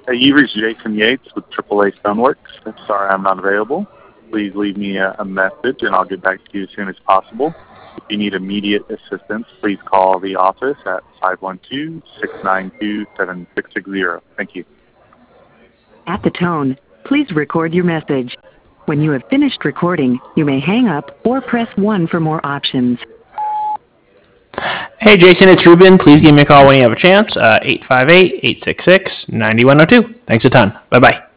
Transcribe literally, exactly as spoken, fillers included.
Uh, you reached Jason Yates with triple A Stoneworks. I'm sorry I'm not available. Please leave me a, a message, and I'll get back to you as soon as possible. If you need immediate assistance, please call the office at five one two, six nine two, seven six six zero. Thank you. At the tone, please record your message. When you have finished recording, you may hang up or press one for more options. Hey Jason, it's Ruben. Please give me a call when you have a chance. Uh, eight five eight, eight six six, nine one zero two. Thanks a ton. Bye-bye.